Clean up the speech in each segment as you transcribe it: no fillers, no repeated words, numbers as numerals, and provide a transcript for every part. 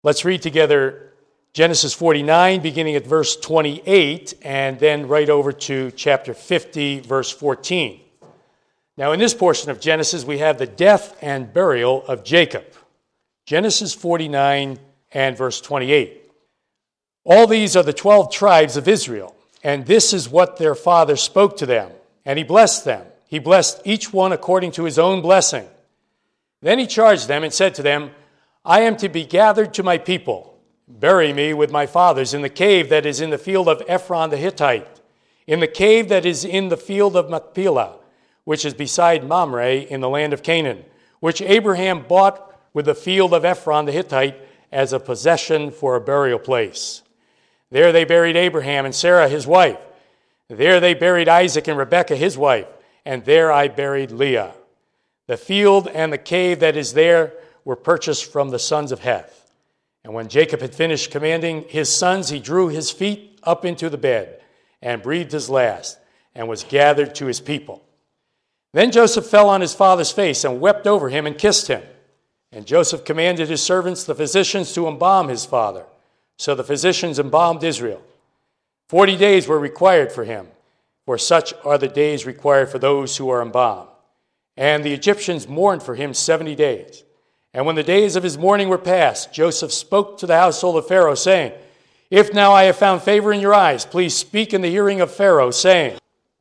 Let's read together Genesis 49, beginning at verse 28, and then right over to chapter 50, verse 14. Now, in this portion of Genesis, we have the death and burial of Jacob. Genesis 49 and verse 28. All these are the 12 tribes of Israel, and this is what their father spoke to them. And he blessed them. He blessed each one according to his own blessing. Then he charged them and said to them, I am to be gathered to my people. Bury me with my fathers in the cave that is in the field of Ephron the Hittite, in the cave that is in the field of Machpelah, which is beside Mamre in the land of Canaan, which Abraham bought with the field of Ephron the Hittite as a possession for a burial place. There they buried Abraham and Sarah his wife. There they buried Isaac and Rebekah his wife, and there I buried Leah. The field and the cave that is there were purchased from the sons of Heth. And when Jacob had finished commanding his sons, he drew his feet up into the bed and breathed his last and was gathered to his people. Then Joseph fell on his father's face and wept over him and kissed him. And Joseph commanded his servants, the physicians, to embalm his father. So the physicians embalmed Israel. 40 days were required for him, for such are the days required for those who are embalmed. And the Egyptians mourned for him 70 days. And when the days of his mourning were past, Joseph spoke to the household of Pharaoh, saying, If now I have found favor in your eyes, please speak in the hearing of Pharaoh, saying,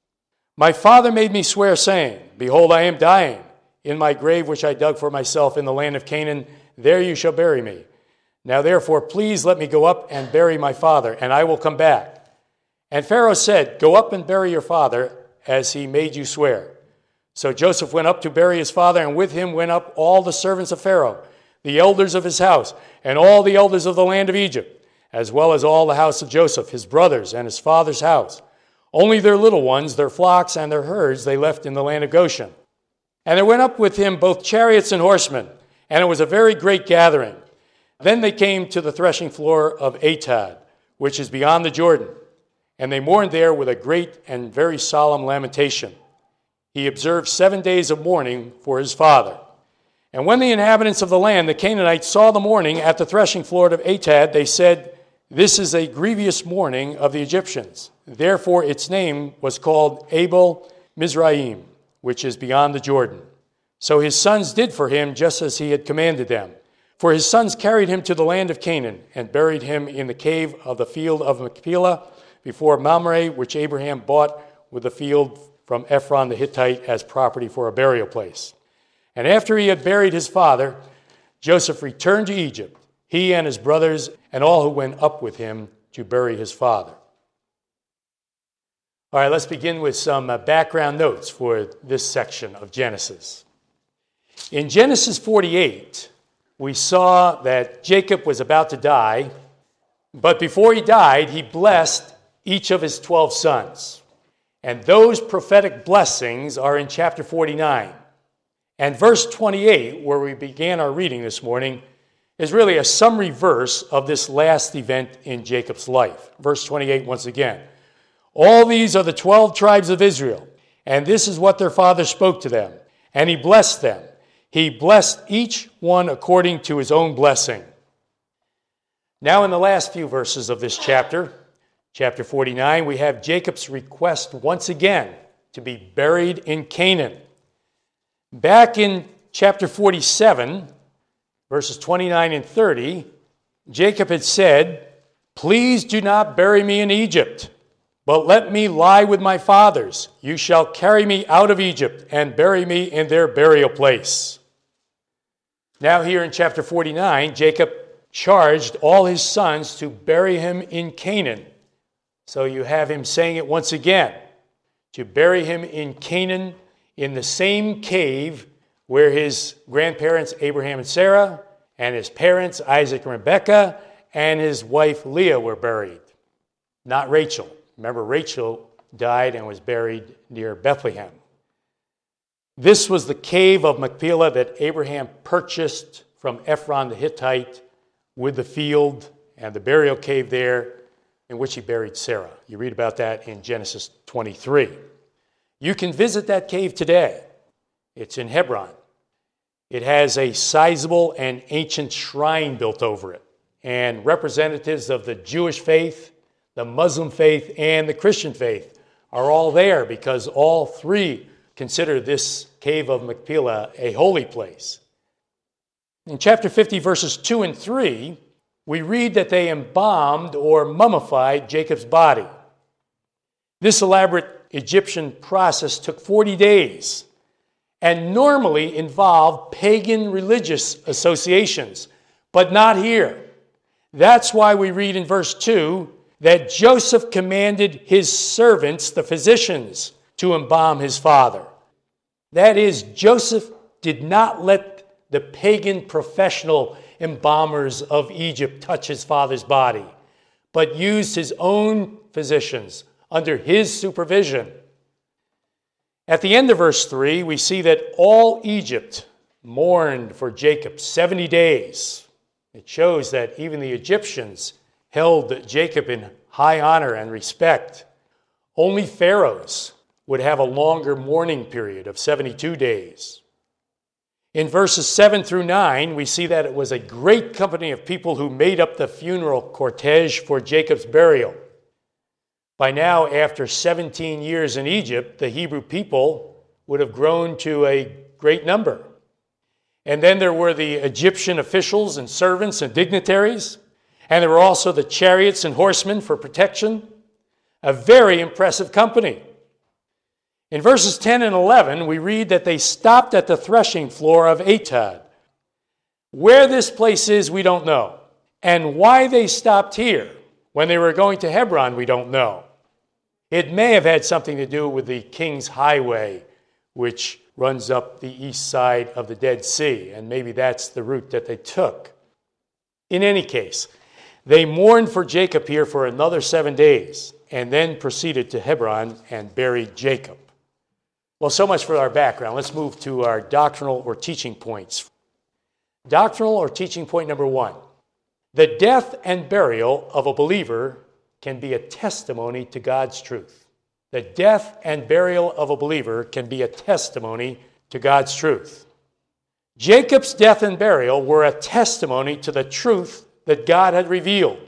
My father made me swear, saying, Behold, I am dying. In my grave which I dug for myself in the land of Canaan, there you shall bury me. Now therefore, please let me go up and bury my father, and I will come back. And Pharaoh said, Go up and bury your father, as he made you swear. So Joseph went up to bury his father, and with him went up all the servants of Pharaoh, the elders of his house, and all the elders of the land of Egypt, as well as all the house of Joseph, his brothers, and his father's house. Only their little ones, their flocks, and their herds they left in the land of Goshen. And there went up with him both chariots and horsemen, and it was a very great gathering. Then they came to the threshing floor of Atad, which is beyond the Jordan, and they mourned there with a great and very solemn lamentation. He observed 7 days of mourning for his father. And when the inhabitants of the land, the Canaanites, saw the mourning at the threshing floor of Atad, they said, This is a grievous mourning of the Egyptians. Therefore its name was called Abel Mizraim, which is beyond the Jordan. So his sons did for him just as he had commanded them. For his sons carried him to the land of Canaan and buried him in the cave of the field of Machpelah before Mamre, which Abraham bought with the field from Ephron the Hittite as property for a burial place. And after he had buried his father, Joseph returned to Egypt, he and his brothers and all who went up with him to bury his father. All right, let's begin with some background notes for this section of Genesis. In Genesis 48, we saw that Jacob was about to die, but before he died, he blessed each of his 12 sons. And those prophetic blessings are in chapter 49. And verse 28, where we began our reading this morning, is really a summary verse of this last event in Jacob's life. Verse 28 once again. All these are the 12 tribes of Israel, and this is what their father spoke to them. And he blessed them. He blessed each one according to his own blessing. Now in the last few verses of this chapter 49, we have Jacob's request once again to be buried in Canaan. Back in chapter 47, verses 29 and 30, Jacob had said, Please do not bury me in Egypt, but let me lie with my fathers. You shall carry me out of Egypt and bury me in their burial place. Now here in chapter 49, Jacob charged all his sons to bury him in Canaan. So you have him saying it once again, to bury him in Canaan in the same cave where his grandparents Abraham and Sarah and his parents Isaac and Rebekah and his wife Leah were buried, not Rachel. Remember, Rachel died and was buried near Bethlehem. This was the cave of Machpelah that Abraham purchased from Ephron the Hittite with the field and the burial cave there in which he buried Sarah. You read about that in Genesis 23. You can visit that cave today. It's in Hebron. It has a sizable and ancient shrine built over it. and representatives of the Jewish faith, the Muslim faith, and the Christian faith are all there because all three consider this cave of Machpelah a holy place. In chapter 50, verses 2 and 3, we read that they embalmed or mummified Jacob's body. This elaborate Egyptian process took 40 days and normally involved pagan religious associations, but not here. That's why we read in verse 2 that Joseph commanded his servants, the physicians, to embalm his father. That is, Joseph did not let the pagan professional embalmers of Egypt touch his father's body, but used his own physicians under his supervision. At the end of verse 3, we see that all Egypt mourned for Jacob 70 days. It shows that even the Egyptians held Jacob in high honor and respect. Only pharaohs would have a longer mourning period of 72 days. In verses 7 through 9, we see that it was a great company of people who made up the funeral cortege for Jacob's burial. By now, after 17 years in Egypt, the Hebrew people would have grown to a great number. And then there were the Egyptian officials and servants and dignitaries, and there were also the chariots and horsemen for protection. A very impressive company. In verses 10 and 11, we read that they stopped at the threshing floor of Atad. Where this place is, we don't know. And why they stopped here when they were going to Hebron, we don't know. It may have had something to do with the King's Highway, which runs up the east side of the Dead Sea, and maybe that's the route that they took. In any case, they mourned for Jacob here for another 7 days, and then proceeded to Hebron and buried Jacob. Well, so much for our background. Let's move to our doctrinal or teaching points. Doctrinal or teaching point number 1. The death and burial of a believer can be a testimony to God's truth. The death and burial of a believer can be a testimony to God's truth. Jacob's death and burial were a testimony to the truth that God had revealed.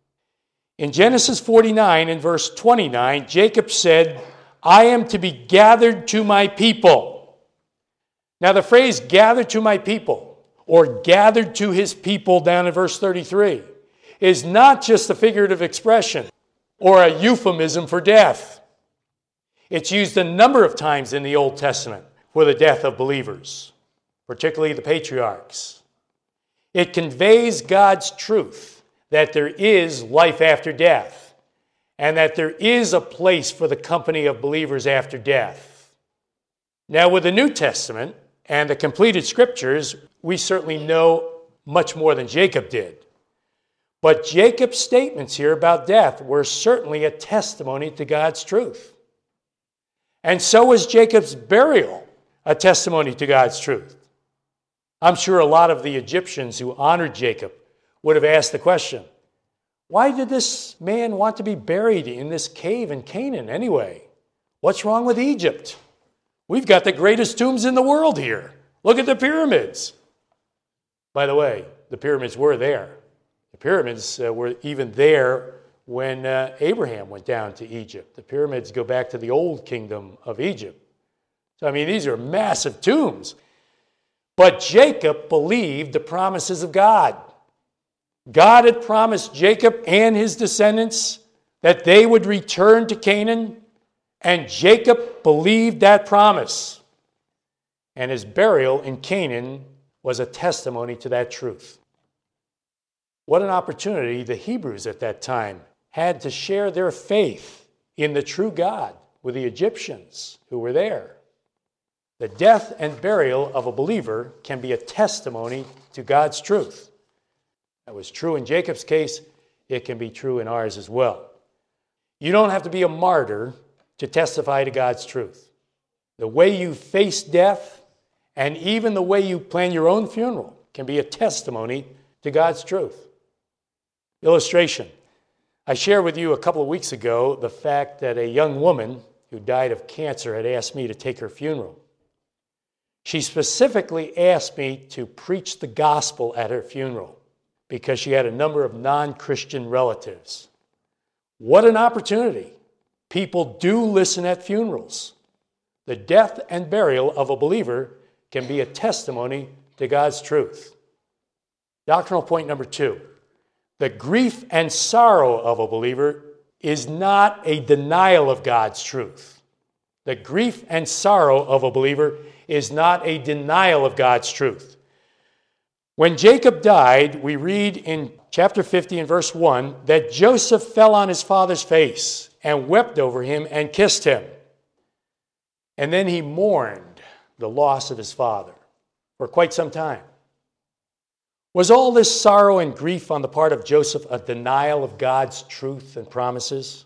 In Genesis 49 and verse 29, Jacob said, "I am to be gathered to my people." Now the phrase "gathered to my people" or "gathered to his people" down in verse 33 is not just a figurative expression or a euphemism for death. It's used a number of times in the Old Testament for the death of believers, particularly the patriarchs. It conveys God's truth that there is life after death and that there is a place for the company of believers after death. Now, with the New Testament and the completed scriptures, we certainly know much more than Jacob did. But Jacob's statements here about death were certainly a testimony to God's truth. And so was Jacob's burial a testimony to God's truth. I'm sure a lot of the Egyptians who honored Jacob would have asked the question, why did this man want to be buried in this cave in Canaan anyway? What's wrong with Egypt? We've got the greatest tombs in the world here. Look at the pyramids. By the way, the pyramids were there. The pyramids were even there when Abraham went down to Egypt. The pyramids go back to the old kingdom of Egypt. So, these are massive tombs. But Jacob believed the promises of God. God had promised Jacob and his descendants that they would return to Canaan, and Jacob believed that promise. And his burial in Canaan was a testimony to that truth. What an opportunity the Hebrews at that time had to share their faith in the true God with the Egyptians who were there. The death and burial of a believer can be a testimony to God's truth. That was true in Jacob's case. It can be true in ours as well. You don't have to be a martyr to testify to God's truth. The way you face death and even the way you plan your own funeral can be a testimony to God's truth. Illustration. I shared with you a couple of weeks ago the fact that a young woman who died of cancer had asked me to take her funeral. She specifically asked me to preach the gospel at her funeral because she had a number of non-Christian relatives. What an opportunity. People do listen at funerals. The death and burial of a believer can be a testimony to God's truth. Doctrinal point number 2. The grief and sorrow of a believer is not a denial of God's truth. The grief and sorrow of a believer is not a denial of God's truth. When Jacob died, we read in chapter 50 and verse 1 that Joseph fell on his father's face and wept over him and kissed him. And then he mourned the loss of his father for quite some time. Was all this sorrow and grief on the part of Joseph a denial of God's truth and promises?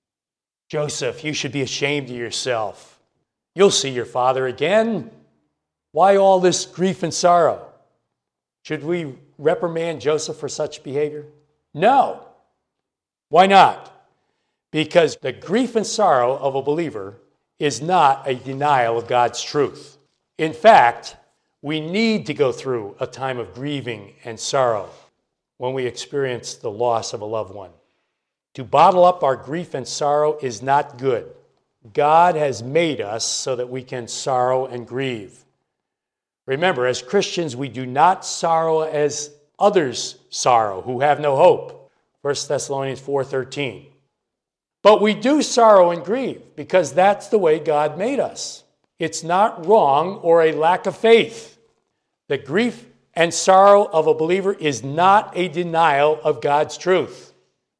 Joseph, you should be ashamed of yourself. You'll see your father again. Why all this grief and sorrow? Should we reprimand Joseph for such behavior? No. Why not? Because the grief and sorrow of a believer is not a denial of God's truth. In fact, we need to go through a time of grieving and sorrow when we experience the loss of a loved one. To bottle up our grief and sorrow is not good. God has made us so that we can sorrow and grieve. Remember, as Christians, we do not sorrow as others sorrow who have no hope. 1 Thessalonians 4:13. But we do sorrow and grieve because that's the way God made us. It's not wrong or a lack of faith. The grief and sorrow of a believer is not a denial of God's truth.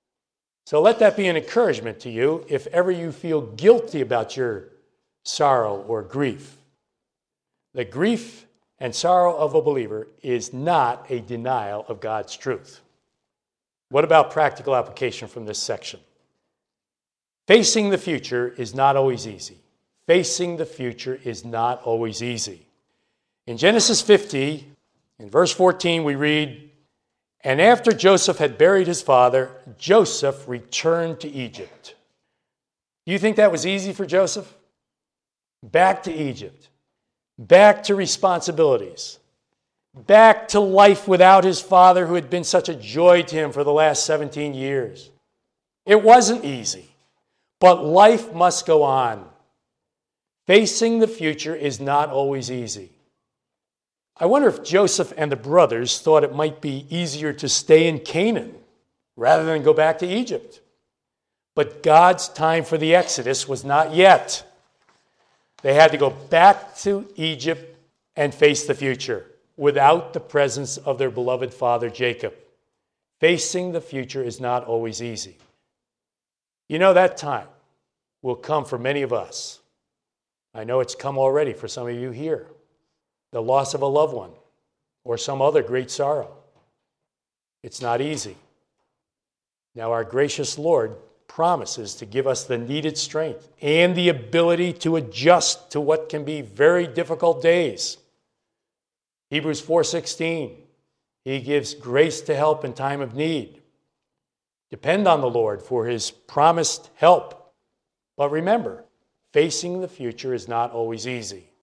So let that be an encouragement to you if ever you feel guilty about your sorrow or grief. The grief and sorrow of a believer is not a denial of God's truth. What about practical application from this section? Facing the future is not always easy. Facing the future is not always easy. In Genesis 50, in verse 14, we read, "And after Joseph had buried his father, Joseph returned to Egypt." Do you think that was easy for Joseph? Back to Egypt. Back to responsibilities. Back to life without his father who had been such a joy to him for the last 17 years. It wasn't easy, but life must go on. Facing the future is not always easy. I wonder if Joseph and the brothers thought it might be easier to stay in Canaan rather than go back to Egypt. But God's time for the Exodus was not yet. They had to go back to Egypt and face the future without the presence of their beloved father Jacob. Facing the future is not always easy. You know, that time will come for many of us. I know it's come already for some of you here. The loss of a loved one or some other great sorrow. It's not easy. Now, our gracious Lord promises to give us the needed strength and the ability to adjust to what can be very difficult days. Hebrews 4:16, He gives grace to help in time of need. Depend on the Lord for His promised help. But remember, facing the future is not always easy.